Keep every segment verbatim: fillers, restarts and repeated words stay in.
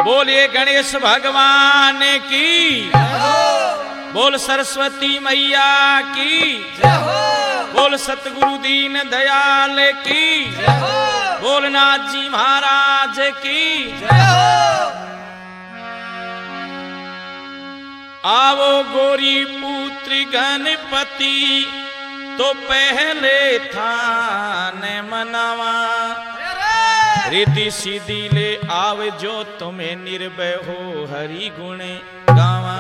बोलिए गणेश भगवान की, बोल सरस्वती मैया की, बोल सतगुरु दीन दयाल की, बोल नाथ जी महाराज की। आवो गोरी पुत्री गणपति तो पहले थान मनावा, रिद्धि सीधी ले आव जो तुम्हें निर्भय हो हरि गुण गावा।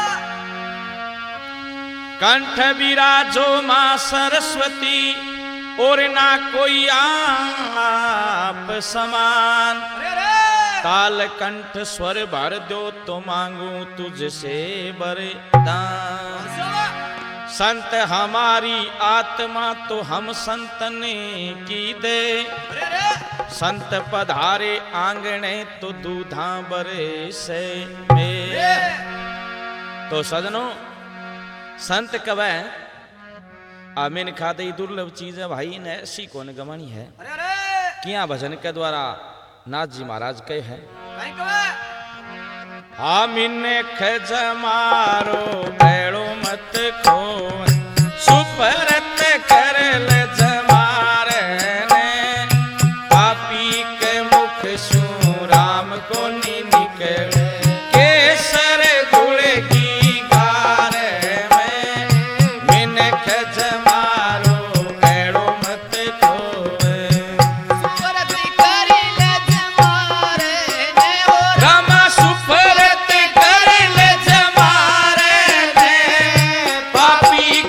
कंठ विराजो मां सरस्वती और ना कोई आप समान, ताल कंठ स्वर भर दो तो मांगू तुझसे वरदान। संत हमारी आत्मा तो हम संतने की दे, संत पधारे आंगणे तो दूधा बरे से में। तो सजनों संत कवे आमीन खाते दुर्लभ चीज है भाई, ने ऐसी कौन गवानी है। किया भजन के द्वारा नाथ जी महाराज कहे हैं, आमीन खज मारो बेड़ो मत खो, सुपरत कर ले जमारे ने, पापी के मुख सु राम को नी निकले, केसर गुड़ की गारे में, मिन खज मारो बेड़ो मत खोवे, सुपरत कर ले जमारे ने, रामा सुपरत कर ले जमारे ने, पापी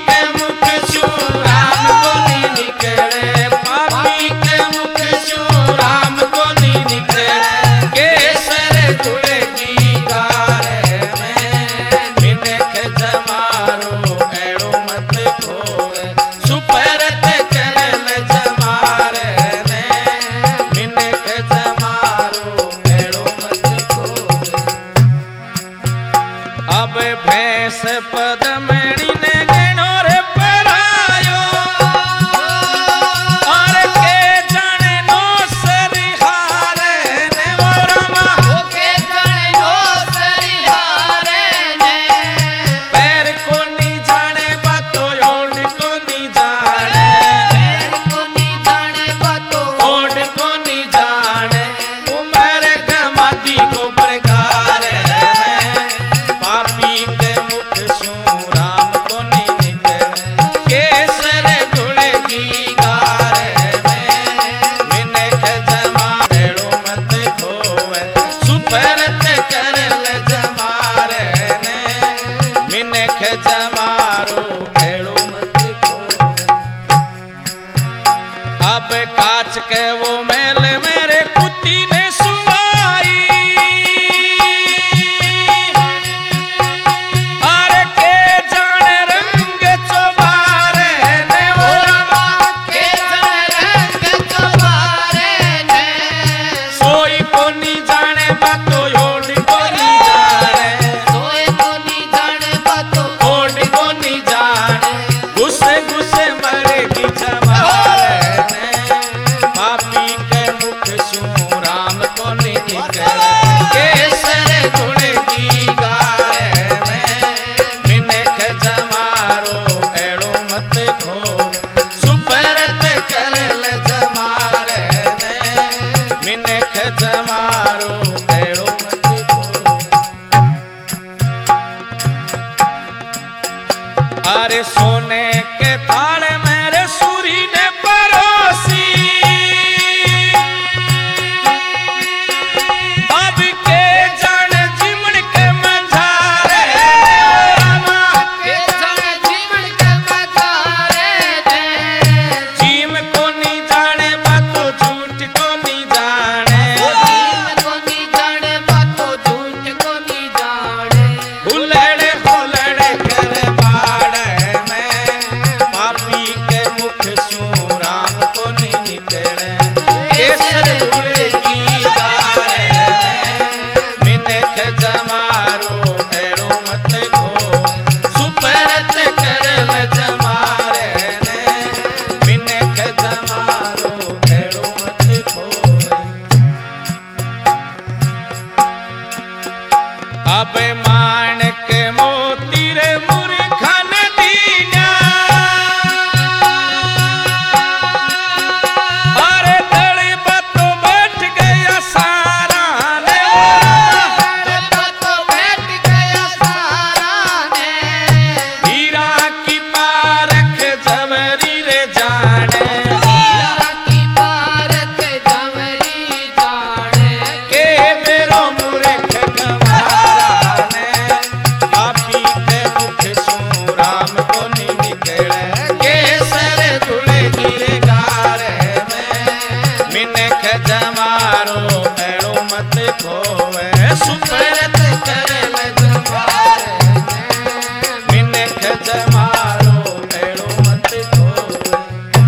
सुपरत करल जमारे मिनख जमारो मेलो मत खोवे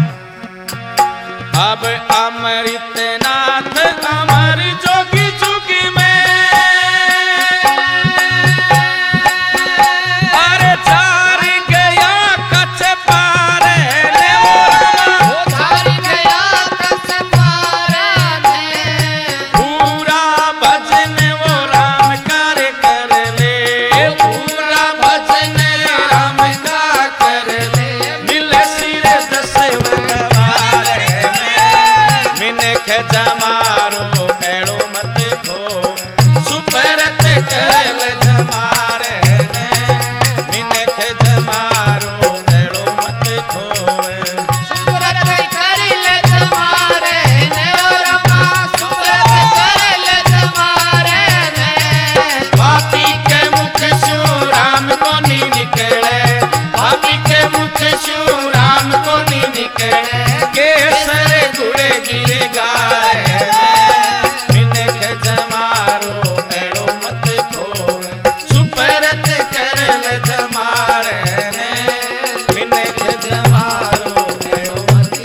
अब अमृतनाथ अमर जोगी जुगी में अरे चार गया कच्छ पारे ने ओ रामा धार गया कच्छ पारे ने पूरा भजन वो राम कर कर ले पूरा भजन राम का कर ले मिल सिर दस वरवारे में मिनख जमारो मेलो मत खो सुपरत करल जमारे ने मिनख जमारो मेलो मत खोवे सुपरत करल जमारे ने ओ रामा सुपरत करल जमारे ने पापी के मुख से राम को नी निकले पापी के मुख से राम को नी निकले केसर गुड़ गिर गाए मिनख जमारो मेलो मत खोवे सुपरत करल जमारे ने मिनख जमारो मेलो मत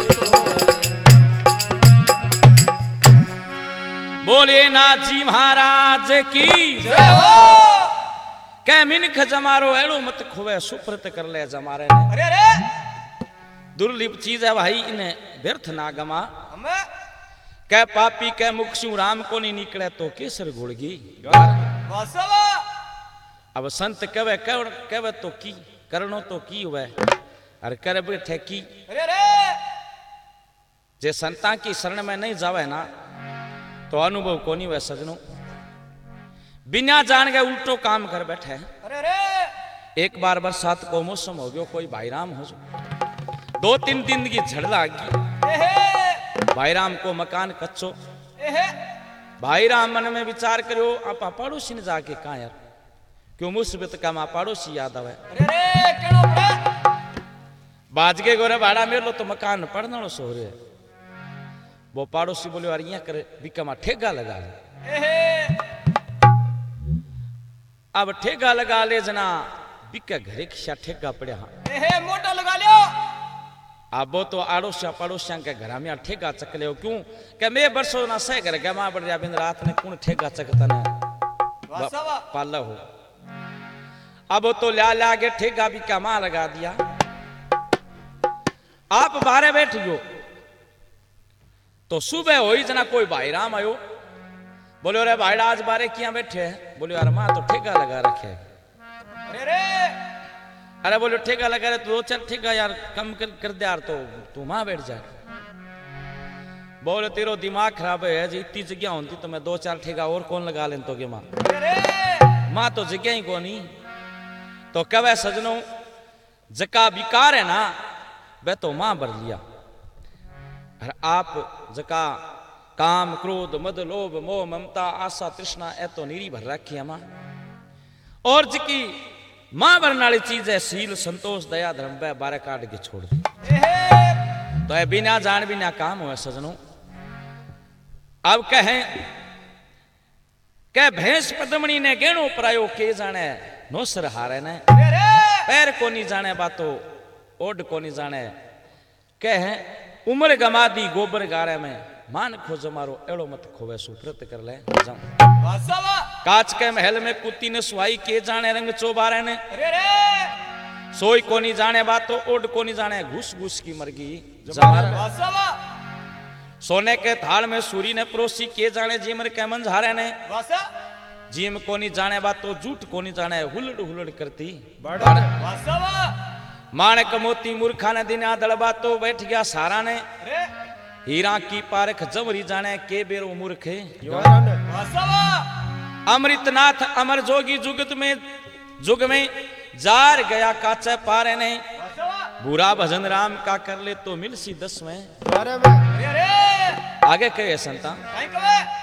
खोवे बोले नाथ जी महाराज की जय हो कै मिनख जमारो एड़ो मत खोवे सुप्रत कर ले जमारे ने अरे अरे दुर्लभ चीज है भाई इन्हें व्यर्थ ना गमा हमें कै पापी कै मुख से राम को नहीं निकले तो केसर गुड़गी वासवा अब संत कवे कवे तो की करनो तो की हुए अरे कर बैठे की अरे अरे जे संता की शरण में नहीं जावे ना तो अनुभव को नहीं हुए सजनो बिना जान के उल्टो काम कर बैठे अरे अरे एक बार बरसात को मौसम हो गयो कोई भाईराम हो जो दो तीन दिन की झड़ लागी एहे भाईराम को मकान कच्चो एहे भाईराम मन में विचार करो आप पड़ोसी ने जाके कहा यार क्यों मुसीबत का मां पड़ोसी याद आवे अरे अरे केड़ो पड़े बाजगे गोरे भाड़ा मेलो तो मकान पड़नो सो रे वो पड़ोसी बोले यार यहाँ करे बिकमा ठेगा लगा ले एहे अब ठेगा लगा ले जना बिका घरे खिया ठेगा पड़े हाँ एहे मोटा लगा लियो अब वो तो आड़ोसिया पड़ोसिया के घर में ठेगा चक ले क्यों के मैं बरसों ना सह कर गमा बढ़ जा बिन रात ने कौन ठेगा चकता ने वासवा पाला हो अब वो तो ला ला के ठेगा भी कमा लगा दिया आप बाहर बैठ गयो तो सुबह हो ही जना कोई भाईराम आयो बोलो अरे भाईड़ा आज बारे किया बैठे हैं बोलो यार मां तो ठेगा लगा रखे अरे अरे अरे बोलो ठेका लगा रहे तो चल ठेका यार कम कर, कर दे यार तो तू वहां बैठ जा बोले तेरो दिमाग खराब है जी इतनी जगह होती तो मैं दो चार ठेका और कौन लगा लें तो के माँ माँ तो जगह ही कोनी तो कवे सजनों जका बिकार है ना वह तो माँ भर लिया और आप जका काम क्रोध मद लोभ मोह ममता आशा तृष्णा ए तो नीरी भर रखी है माँ और जकी मां भरने वाली चीज है सील संतोष दया धर्म वह बारह काट के छोड़ दी तो है बिना जान बिना काम हुआ सजनों अब कहें कह भैंस पदमणी ने गेणो परायो के जाने नोसर हारे ने पैर को नहीं जाने बातो ओड को नहीं जाने कह उम्र गमा दी गोबर गारे में मान खोज मारो एड़ो मत खोवे सुप्रत कर ले काच के महल में कुत्ती ने सुहाई के जाने रंग चोबारे ने सोई को नहीं जाने बात तो ओड को नहीं जाने घुस घुस की मरगी सोने के थाल में सूरी ने परोसी के जाने जीमर के मंझारे ने जीम को नहीं जाने बात तो झूठ को नहीं जाने हुलड़ हुलड़ करती माणक मोती मूर्खा ने दिन आदड़बा तो बैठ गया सारा ने हीरा की पारख जमरी जाने के बेरो मूर्ख अमृतनाथ अमर जोगी जुगत में जुग में जार गया काचे पारे ने बुरा भजन राम का कर ले तो मिल सी दस में आगे कहे संता